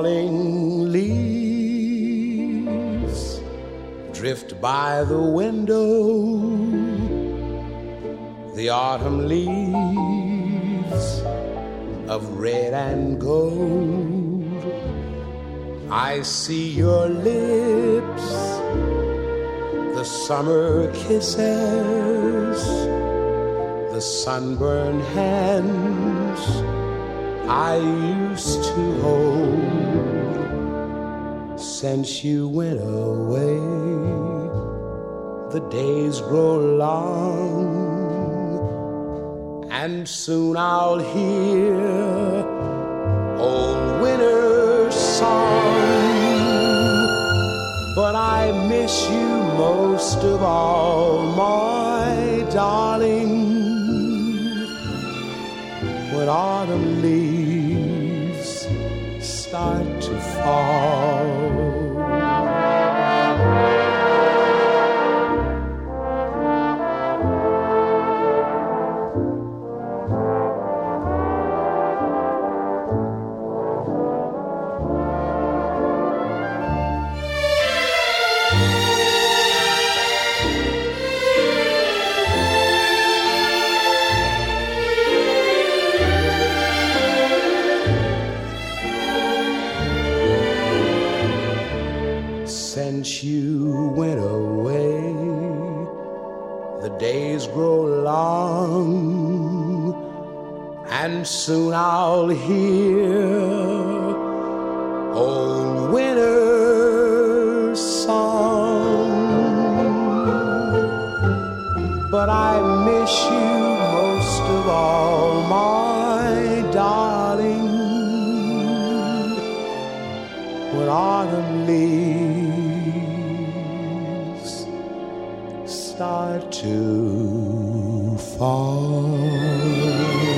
falling leaves drift by the window, the autumn leaves of red and gold. I see your lips, the summer kisses, the sunburned hands I used to hold. Since you went away, the days grow long, and soon I'll hear old winter's song. But I miss you most of all, my darling, when autumn leaves start to fall. Since you went away, the days grow long, and soon I'll hear old winter's song. But I miss you most of all, my darling, when autumn leaves start to fall.